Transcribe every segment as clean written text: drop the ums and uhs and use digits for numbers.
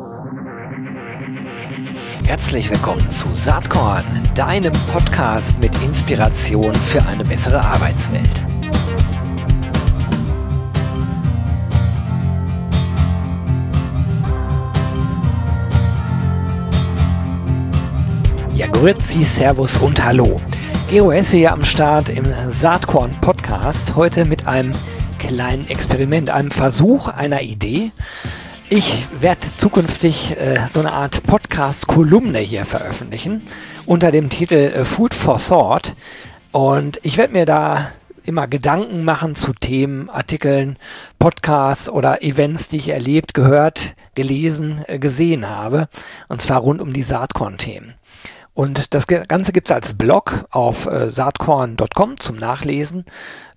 Herzlich willkommen zu Saatkorn, deinem Podcast mit Inspiration für eine bessere Arbeitswelt. Ja, grüezi, servus und hallo. Gero Hesse hier am Start im Saatkorn Podcast, heute mit einem kleinen Experiment, einem Versuch einer Idee. Ich werde zukünftig so eine Art Podcast-Kolumne hier veröffentlichen unter dem Titel Food for Thought, und ich werde mir da immer Gedanken machen zu Themen, Artikeln, Podcasts oder Events, die ich erlebt, gehört, gelesen, gesehen habe, und zwar rund um die Saatkorn-Themen. Und das Ganze gibt es als Blog auf saatkorn.com zum Nachlesen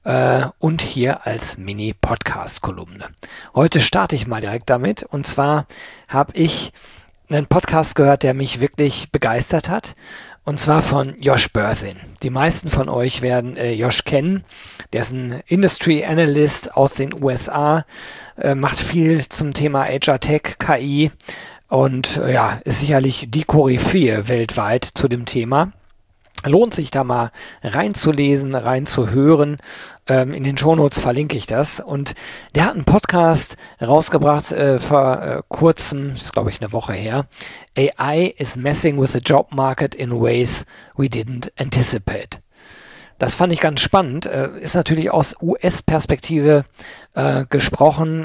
und hier als Mini-Podcast-Kolumne. Heute starte ich mal direkt damit, und zwar habe ich einen Podcast gehört, der mich wirklich begeistert hat, und zwar von Josh Bersin. Die meisten von euch werden Josh kennen. Der ist ein Industry Analyst aus den USA, macht viel zum Thema HR Tech, KI, und ist sicherlich die Koryphäe weltweit zu dem Thema. Lohnt sich da mal reinzulesen, reinzuhören. In den Shownotes verlinke ich das. Und der hat einen Podcast rausgebracht vor kurzem, das ist glaube ich eine Woche her. AI is messing with the job market in ways we didn't anticipate. Das fand ich ganz spannend. Ist natürlich aus US-Perspektive gesprochen.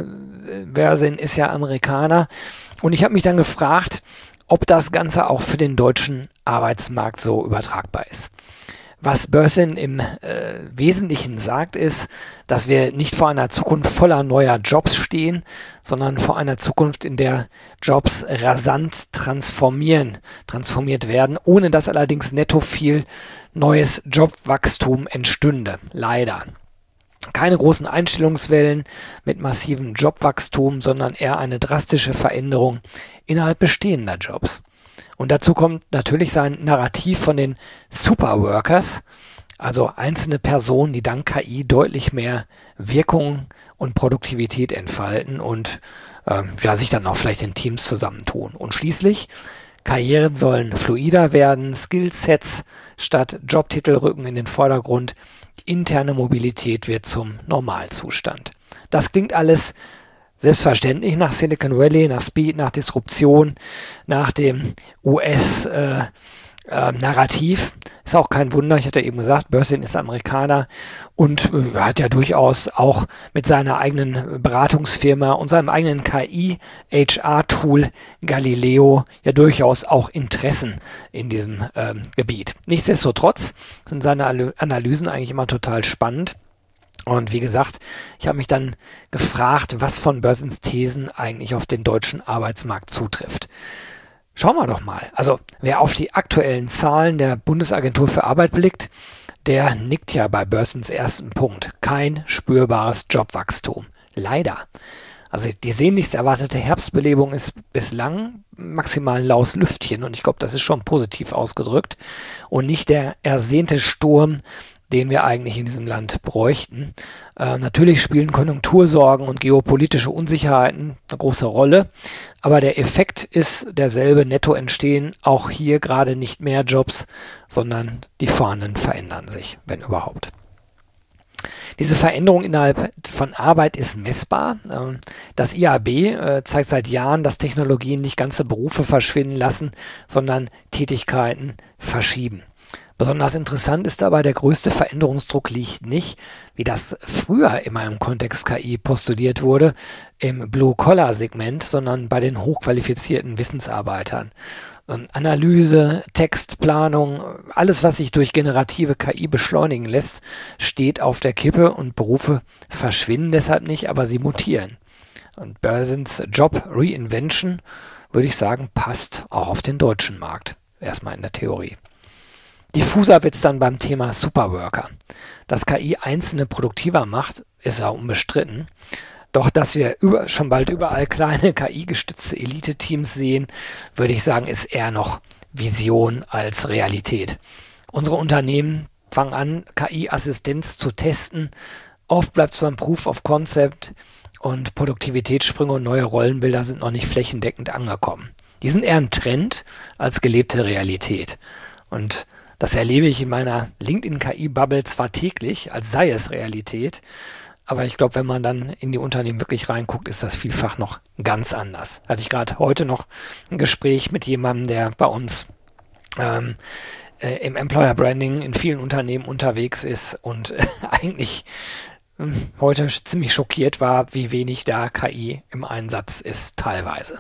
Bersin ist ja Amerikaner. Und ich habe mich dann gefragt, ob das Ganze auch für den deutschen Arbeitsmarkt so übertragbar ist. Was Bersin im Wesentlichen sagt, ist, dass wir nicht vor einer Zukunft voller neuer Jobs stehen, sondern vor einer Zukunft, in der Jobs rasant transformiert werden, ohne dass allerdings netto viel neues Jobwachstum entstünde. Leider. Keine großen Einstellungswellen mit massivem Jobwachstum, sondern eher eine drastische Veränderung innerhalb bestehender Jobs. Und dazu kommt natürlich sein Narrativ von den Superworkers, also einzelne Personen, die dank KI deutlich mehr Wirkung und Produktivität entfalten und sich dann auch vielleicht in Teams zusammentun. Und schließlich, Karrieren sollen fluider werden, Skillsets statt Jobtitel rücken in den Vordergrund, interne Mobilität wird zum Normalzustand. Das klingt alles selbstverständlich nach Silicon Valley, nach Speed, nach Disruption, nach dem US-Narrativ. Ist auch kein Wunder, ich hatte eben gesagt, Bersin ist Amerikaner und hat ja durchaus auch mit seiner eigenen Beratungsfirma und seinem eigenen KI-HR-Tool Galileo ja durchaus auch Interessen in diesem Gebiet. Nichtsdestotrotz sind seine Analysen eigentlich immer total spannend. Und wie gesagt, ich habe mich dann gefragt, was von Bersins Thesen eigentlich auf den deutschen Arbeitsmarkt zutrifft. Schauen wir doch mal. Also, wer auf die aktuellen Zahlen der Bundesagentur für Arbeit blickt, der nickt ja bei Bersins ersten Punkt. Kein spürbares Jobwachstum. Leider. Also die sehnlichst erwartete Herbstbelebung ist bislang maximal ein laues Lüftchen, und ich glaube, das ist schon positiv ausgedrückt und nicht der ersehnte Sturm, den wir eigentlich in diesem Land bräuchten. Natürlich spielen Konjunktursorgen und geopolitische Unsicherheiten eine große Rolle, aber der Effekt ist derselbe: netto entstehen auch hier gerade nicht mehr Jobs, sondern die vorhandenen verändern sich, wenn überhaupt. Diese Veränderung innerhalb von Arbeit ist messbar. Das IAB zeigt seit Jahren, dass Technologien nicht ganze Berufe verschwinden lassen, sondern Tätigkeiten verschieben. Besonders interessant ist dabei, der größte Veränderungsdruck liegt nicht, wie das früher immer im Kontext KI postuliert wurde, im Blue-Collar-Segment, sondern bei den hochqualifizierten Wissensarbeitern. Analyse, Textplanung, alles, was sich durch generative KI beschleunigen lässt, steht auf der Kippe, und Berufe verschwinden deshalb nicht, aber sie mutieren. Und Bersins Job Reinvention, würde ich sagen, passt auch auf den deutschen Markt, erstmal in der Theorie. Diffuser wird es dann beim Thema Superworker. Dass KI Einzelne produktiver macht, ist ja unbestritten. Doch dass wir schon bald überall kleine KI-gestützte Elite-Teams sehen, würde ich sagen, ist eher noch Vision als Realität. Unsere Unternehmen fangen an, KI-Assistenz zu testen. Oft bleibt es beim Proof of Concept und Produktivitätssprünge und neue Rollenbilder sind noch nicht flächendeckend angekommen. Die sind eher ein Trend als gelebte Realität. Und das erlebe ich in meiner LinkedIn-KI-Bubble zwar täglich, als sei es Realität, aber ich glaube, wenn man dann in die Unternehmen wirklich reinguckt, ist das vielfach noch ganz anders. Hatte ich gerade heute noch ein Gespräch mit jemandem, der bei uns im Employer Branding in vielen Unternehmen unterwegs ist und eigentlich heute ziemlich schockiert war, wie wenig da KI im Einsatz ist teilweise.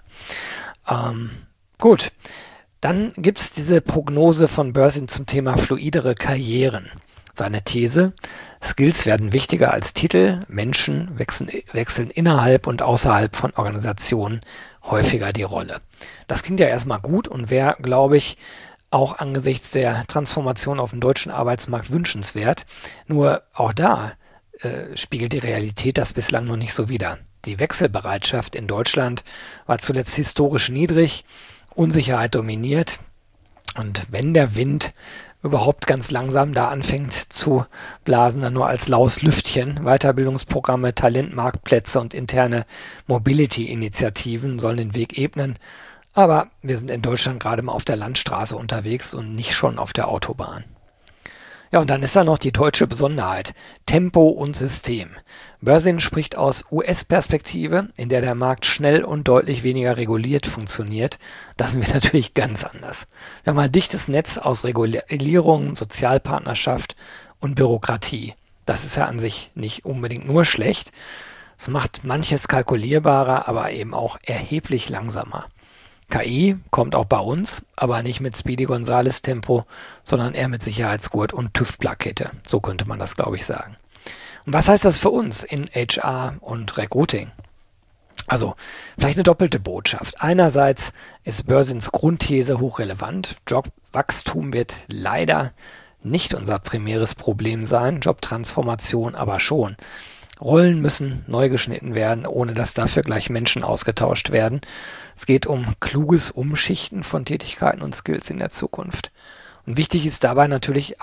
Gut, dann gibt es diese Prognose von Berzin zum Thema fluidere Karrieren. Seine These: Skills werden wichtiger als Titel, Menschen wechseln innerhalb und außerhalb von Organisationen häufiger die Rolle. Das klingt ja erstmal gut und wäre, glaube ich, auch angesichts der Transformation auf dem deutschen Arbeitsmarkt wünschenswert. Nur auch da spiegelt die Realität das bislang noch nicht so wider. Die Wechselbereitschaft in Deutschland war zuletzt historisch niedrig, Unsicherheit dominiert und wenn der Wind überhaupt ganz langsam da anfängt zu blasen, dann nur als laues Lüftchen. Weiterbildungsprogramme, Talentmarktplätze und interne Mobility-Initiativen sollen den Weg ebnen. Aber wir sind in Deutschland gerade mal auf der Landstraße unterwegs und nicht schon auf der Autobahn. Ja, und dann ist da noch die deutsche Besonderheit: Tempo und System. Berzin spricht aus US-Perspektive, in der der Markt schnell und deutlich weniger reguliert funktioniert. Das sind wir natürlich ganz anders. Wir haben ein dichtes Netz aus Regulierung, Sozialpartnerschaft und Bürokratie. Das ist ja an sich nicht unbedingt nur schlecht. Es macht manches kalkulierbarer, aber eben auch erheblich langsamer. KI kommt auch bei uns, aber nicht mit Speedy Gonzales Tempo, sondern eher mit Sicherheitsgurt und TÜV-Plakette. So könnte man das, glaube ich, sagen. Und was heißt das für uns in HR und Recruiting? Also vielleicht eine doppelte Botschaft. Einerseits ist Berzins Grundthese hochrelevant. Jobwachstum wird leider nicht unser primäres Problem sein, Jobtransformation aber schon. Rollen müssen neu geschnitten werden, ohne dass dafür gleich Menschen ausgetauscht werden. Es geht um kluges Umschichten von Tätigkeiten und Skills in der Zukunft. Und wichtig ist dabei natürlich,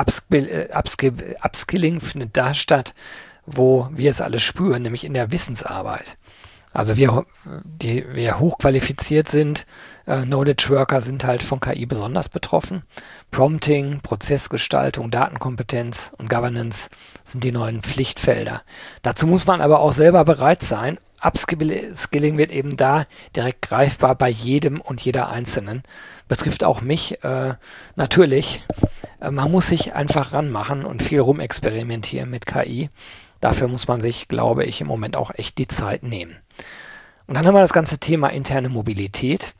Upskilling findet da statt, wo wir es alle spüren, nämlich in der Wissensarbeit. Also wir hochqualifiziert sind, Knowledge Worker sind halt von KI besonders betroffen. Prompting, Prozessgestaltung, Datenkompetenz und Governance sind die neuen Pflichtfelder. Dazu muss man aber auch selber bereit sein. Upskilling wird eben da direkt greifbar bei jedem und jeder Einzelnen. Betrifft auch mich natürlich. Man muss sich einfach ranmachen und viel rumexperimentieren mit KI. Dafür muss man sich, glaube ich, im Moment auch echt die Zeit nehmen. Und dann haben wir das ganze Thema interne Mobilität.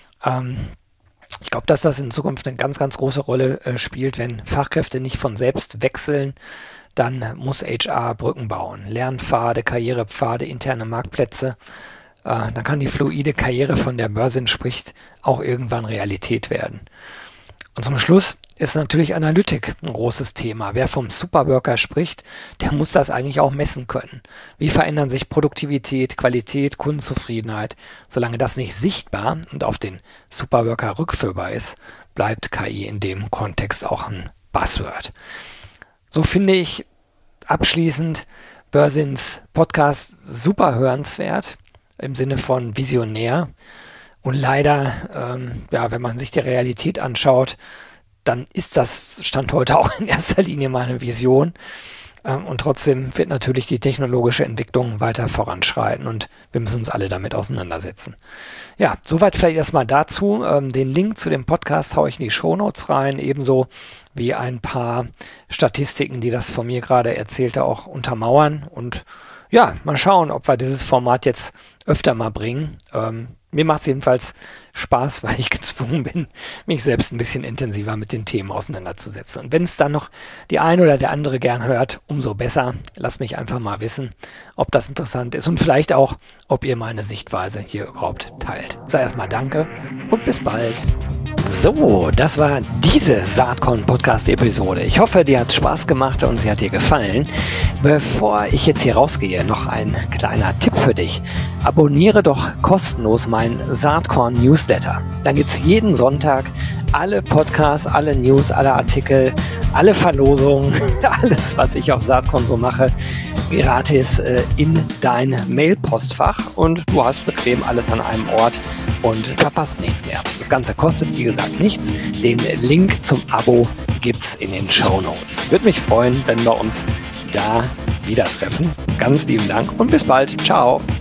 Ich glaube, dass das in Zukunft eine ganz, ganz große Rolle spielt. Wenn Fachkräfte nicht von selbst wechseln, dann muss HR Brücken bauen. Lernpfade, Karrierepfade, interne Marktplätze. Dann kann die fluide Karriere, von der Berzin spricht, auch irgendwann Realität werden. Und zum Schluss ist natürlich Analytik ein großes Thema. Wer vom Superworker spricht, der muss das eigentlich auch messen können. Wie verändern sich Produktivität, Qualität, Kundenzufriedenheit? Solange das nicht sichtbar und auf den Superworker rückführbar ist, bleibt KI in dem Kontext auch ein Buzzword. So finde ich abschließend Berzins Podcast super hörenswert, im Sinne von visionär. Und leider, wenn man sich die Realität anschaut, dann ist das Stand heute auch in erster Linie mal eine Vision. Und trotzdem wird natürlich die technologische Entwicklung weiter voranschreiten und wir müssen uns alle damit auseinandersetzen. Ja, soweit vielleicht erstmal dazu. Den Link zu dem Podcast haue ich in die Shownotes rein, ebenso wie ein paar Statistiken, die das von mir gerade Erzählte auch untermauern. Und ja, mal schauen, ob wir dieses Format jetzt öfter mal bringen. Mir macht es jedenfalls Spaß, weil ich gezwungen bin, mich selbst ein bisschen intensiver mit den Themen auseinanderzusetzen. Und wenn es dann noch die eine oder der andere gern hört, umso besser. Lasst mich einfach mal wissen, ob das interessant ist und vielleicht auch, ob ihr meine Sichtweise hier überhaupt teilt. Ich sage erstmal Danke und bis bald. So, das war diese Saatkorn-Podcast-Episode. Ich hoffe, dir hat Spaß gemacht und sie hat dir gefallen. Bevor ich jetzt hier rausgehe, noch ein kleiner Tipp für dich. Abonniere doch kostenlos meinen Saatkorn Newsletter. Dann gibt es jeden Sonntag alle Podcasts, alle News, alle Artikel, alle Verlosungen, alles, was ich auf Saatkorn so mache, gratis in dein Mailpostfach und du hast bequem alles an einem Ort und verpasst nichts mehr. Das Ganze kostet, wie gesagt, nichts. Den Link zum Abo gibt's in den Shownotes. Würde mich freuen, wenn wir uns da wieder treffen. Ganz lieben Dank und bis bald. Ciao.